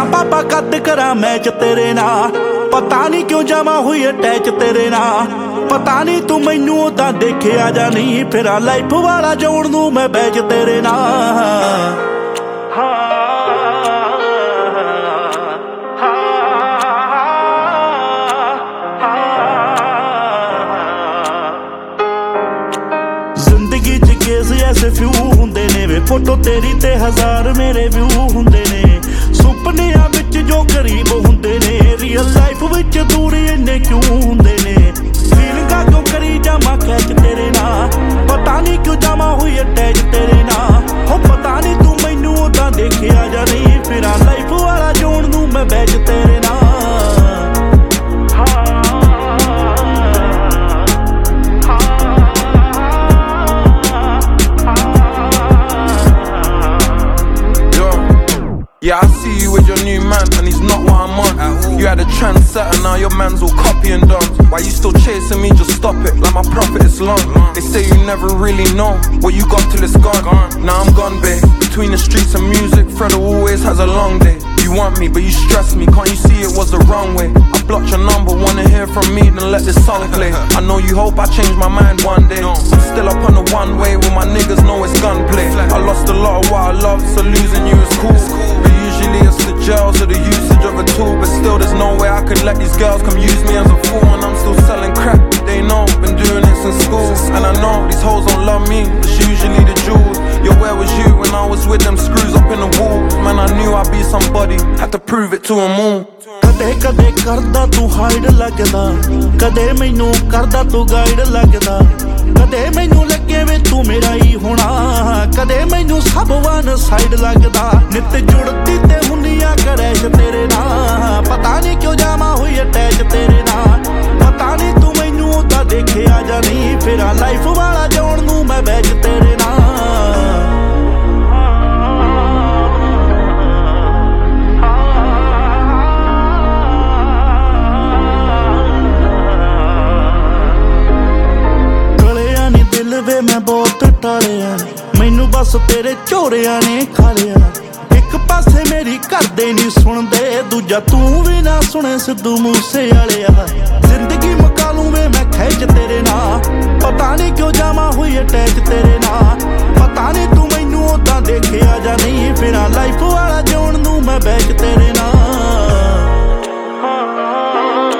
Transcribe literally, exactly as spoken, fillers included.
फिरा पापा कद करा मैच तेरे नाल पता नहीं क्यों जावा हुई अटैच तेरे नाल पता नहीं तू मैनू उदा देखिया जा नहीं फिरा लाइफ वाला जोड़ दूं मैं बैच तेरे नाल जिंदगी च केस ऐसे फ्यू हुंदे ने वे फोटो तेरी ते हजार मेरे व्यू हुंदे ने सुपनियां विच जो करीब हुंदे ने रियल लाइफ विच दूर इन्ने क्यों हुंदे ने फीलिंगां क्यों करी जावां कैच तेरे नाल पता नहीं क्यों जावां हुई अटैच तेरे नाल हो पता नहीं तू मैनू उदां देखिया जा नहीं फिरा लाइफ वाला जोड़ दूं मैं बैच तेरे नाल Yeah, I see you with your new man, and he's not what I'm on. You had a trendsetter, now your man's all copy and done. Why you still chasing me? Just stop it, like my profit is long. They say you never really know what you got till it's gone. Now I'm gone, babe. Between the streets and music, Fredo always has a long day. You want me, but you stress me. Can't you see it was the wrong way? I blocked your number, wanna hear from me, then let this song play. I know you hope I change my mind one day. I'm still up on the one way where my niggas know it's gunplay. I lost a lot of what I loved, so losing you is cool. Usually it's the jails or the usage of a tool, but still there's no way I could let these girls come use me as a fool. And I'm still selling crap, they know, been doing this in school. And I know these hoes don't love me, it's usually the jewels. Yo, where was you when I was with them screws up in the walls? Man, I knew I'd be somebody, had to prove it to them all. कदे कदे करदा तू hide लगदा कदे मैनू करदा तू guide लगदा कदे मैनू लगे वे तू मेरा ही होना कदे मैनू सब वन साइड लगदा नित जुड़ती ते हुनिया करैश तेरे नाल पता नहीं क्यों जावा हुई अटैच तेरे नाल पता नहीं तू मैनू उदा देखिया जा नहीं फिरा लाइफ वाला जोड़ दूं मैं बैच तेरे नाल वे मैं बहुत टालिया मैनू बस तेरे चोरिया ने खा लिया एक पासे मेरी घरदे नहीं सुनदे दूजा तू भी ना सुने सिद्धू मूसे वालिया जिंदगी मुका लूं वे मैं खैच तेरे नाल पता नहीं क्यों जावा हुई अटैच तेरे नाल पता नहीं तू मैनू उदां देखिया जा नहीं फिरा लाइफ वाला जोड़ दूं मैं बैच तेरे नाल